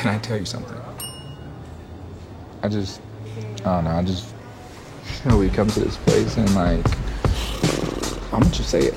Can I tell you something? I don't know, we come to this place and like, how much you say it?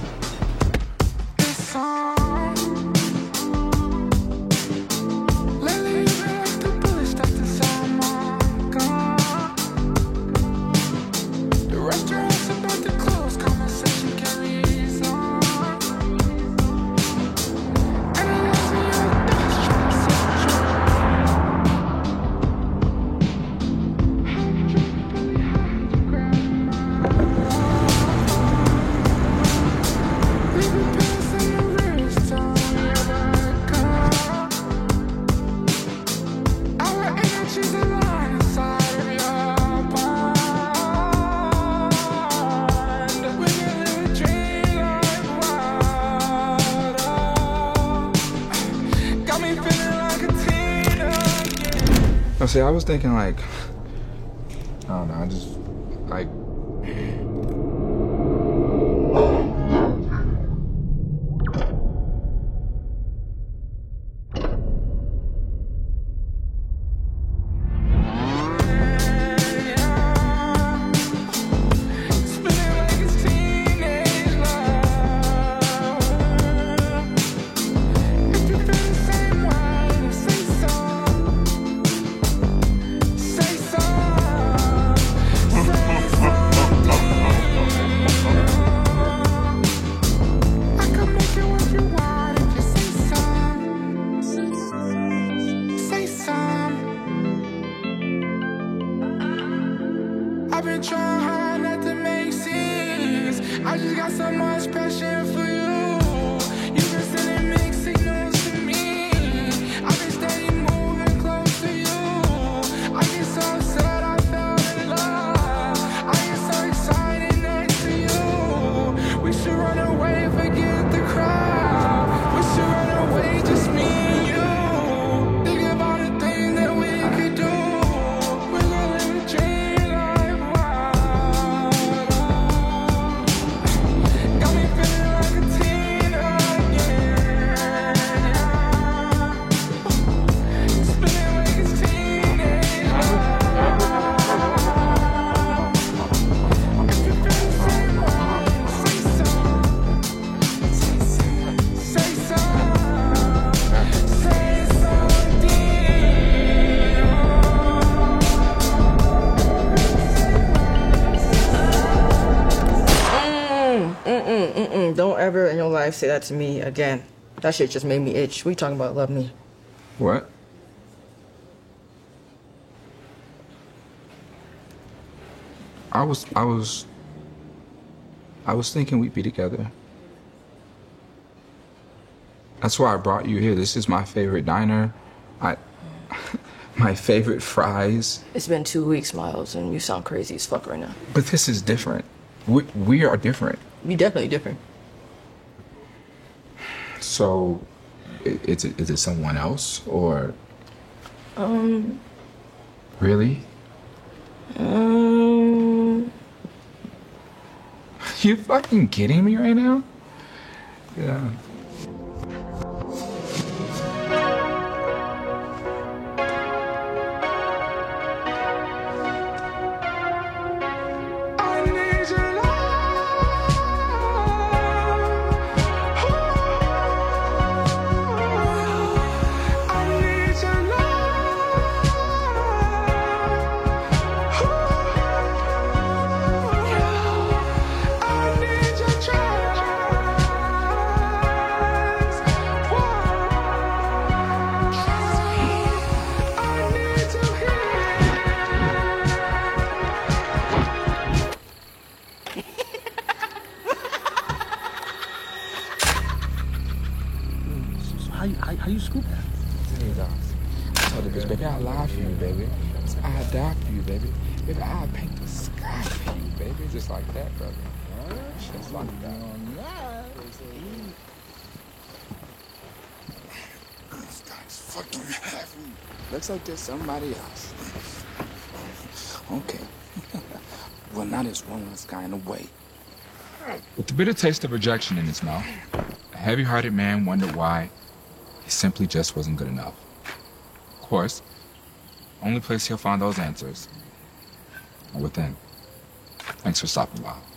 No, see, I was thinking like, I don't know, I just, like, I've been trying hard not to make scenes. I just got so much passion for you. You've been sending mixed signals to me. I've been steady moving close to you. I get so upset I fell in love. I get so excited next to you. We should run away, forget the crowd. We should run away, just me and you. Think about the things that we could do. We're gonna live a dream. Don't ever in your life say that to me again. That shit just made me itch. What you talking about, love me? What? I was thinking we'd be together. That's why I brought you here. This is my favorite diner. My favorite fries. It's been 2 weeks, Miles, and you sound crazy as fuck right now. But this is different. We are different. You definitely different. So, is it someone else, or? Really? You fucking kidding me right now? Yeah. How you scoop that? I told the bitch, baby, I'll lie for you, baby. I'll die for you, baby. Baby, I'll paint the sky for you, baby. Just like that, brother. Just like that. This guy's fucking heavy. Looks like there's somebody else. Okay. Well, now there's one less guy in the way. With the bitter taste of rejection in his mouth, a heavy-hearted man wondered why he simply just wasn't good enough. course, only place he'll find those answers are within. Thanks for stopping by.